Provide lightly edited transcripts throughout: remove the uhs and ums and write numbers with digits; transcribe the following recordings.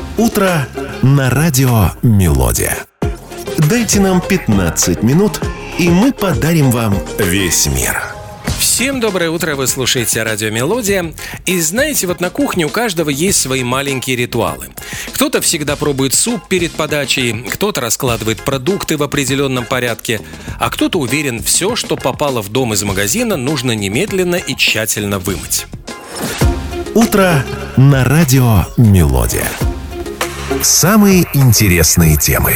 Утро на радио «Мелодия». Дайте нам 15 минут, и мы подарим вам весь мир. Всем доброе утро, вы слушаете радио «Мелодия». И знаете, вот на кухне у каждого есть свои маленькие ритуалы. Кто-то всегда пробует суп перед подачей, кто-то раскладывает продукты в определенном порядке, а кто-то уверен, все, что попало в дом из магазина, нужно немедленно и тщательно вымыть. Утро на радио «Мелодия». Самые интересные темы.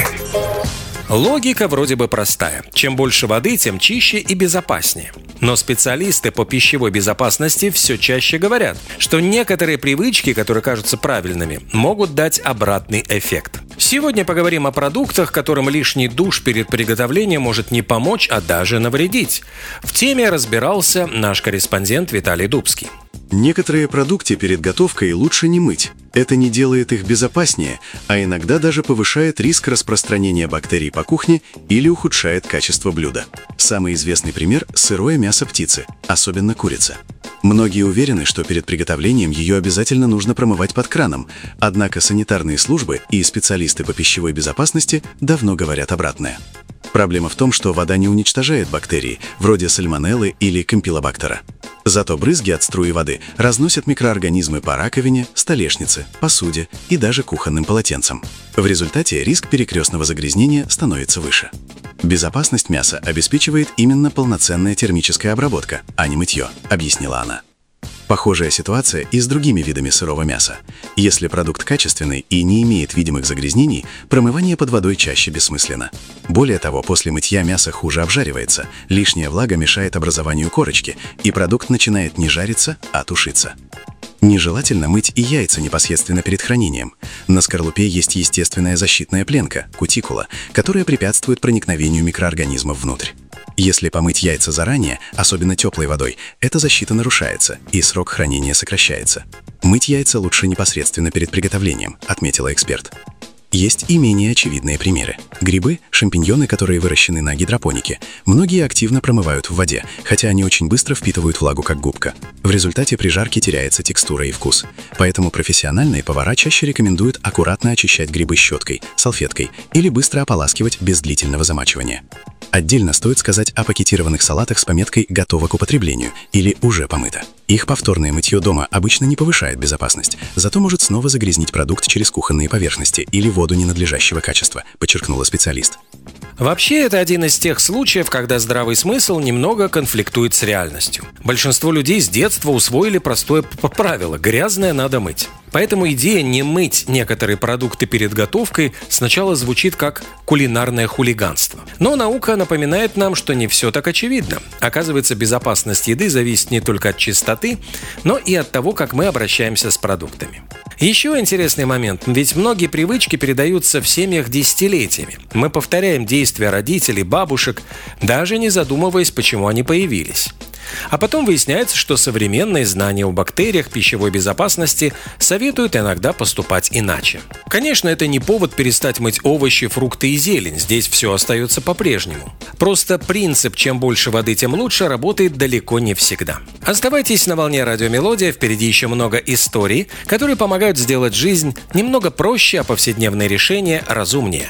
Логика вроде бы простая. Чем больше воды, тем чище и безопаснее. Но специалисты по пищевой безопасности все чаще говорят, что некоторые привычки, которые кажутся правильными, могут дать обратный эффект. Сегодня поговорим о продуктах, которым лишний душ перед приготовлением может не помочь, а даже навредить. В теме разбирался наш корреспондент Виталий Дубский. Некоторые продукты перед готовкой лучше не мыть. Это не делает их безопаснее, а иногда даже повышает риск распространения бактерий по кухне или ухудшает качество блюда. Самый известный пример – сырое мясо птицы, особенно курица. Многие уверены, что перед приготовлением ее обязательно нужно промывать под краном, однако санитарные службы и специалисты по пищевой безопасности давно говорят обратное. Проблема в том, что вода не уничтожает бактерии, вроде сальмонеллы или кампилобактера. Зато брызги от струи воды разносят микроорганизмы по раковине, столешнице, посуде и даже кухонным полотенцам. В результате риск перекрестного загрязнения становится выше. Безопасность мяса обеспечивает именно полноценная термическая обработка, а не мытье, объяснила она. Похожая ситуация и с другими видами сырого мяса. Если продукт качественный и не имеет видимых загрязнений, промывание под водой чаще бессмысленно. Более того, после мытья мясо хуже обжаривается, лишняя влага мешает образованию корочки, и продукт начинает не жариться, а тушиться. Нежелательно мыть и яйца непосредственно перед хранением. На скорлупе есть естественная защитная пленка, кутикула, которая препятствует проникновению микроорганизмов внутрь. Если помыть яйца заранее, особенно теплой водой, эта защита нарушается, и срок хранения сокращается. Мыть яйца лучше непосредственно перед приготовлением, отметила эксперт. Есть и менее очевидные примеры. Грибы, шампиньоны, которые выращены на гидропонике, многие активно промывают в воде, хотя они очень быстро впитывают влагу как губка. В результате при жарке теряется текстура и вкус. Поэтому профессиональные повара чаще рекомендуют аккуратно очищать грибы щеткой, салфеткой или быстро ополаскивать без длительного замачивания. Отдельно стоит сказать о пакетированных салатах с пометкой «Готово к употреблению» или «Уже помыто». Их повторное мытье дома обычно не повышает безопасность, зато может снова загрязнить продукт через кухонные поверхности или воду ненадлежащего качества, подчеркнула специалист. Вообще, это один из тех случаев, когда здравый смысл немного конфликтует с реальностью. Большинство людей с детства усвоили простое правило – грязное надо мыть. Поэтому идея не мыть некоторые продукты перед готовкой сначала звучит как кулинарное хулиганство. Но наука напоминает нам, что не все так очевидно. Оказывается, безопасность еды зависит не только от чистоты, но и от того, как мы обращаемся с продуктами. Еще интересный момент, ведь многие привычки передаются в семьях десятилетиями. Мы повторяем действия родителей, бабушек, даже не задумываясь, почему они появились. А потом выясняется, что современные знания о бактериях пищевой безопасности советуют иногда поступать иначе. Конечно, это не повод перестать мыть овощи, фрукты и зелень, здесь все остается по-прежнему. Просто принцип «чем больше воды, тем лучше» работает далеко не всегда. Оставайтесь на волне радио «Мелодия», впереди еще много историй, которые помогают сделать жизнь немного проще, а повседневные решения разумнее.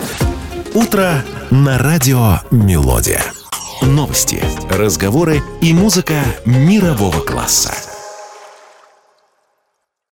Утро на радио «Мелодия». Новости, разговоры и музыка мирового класса.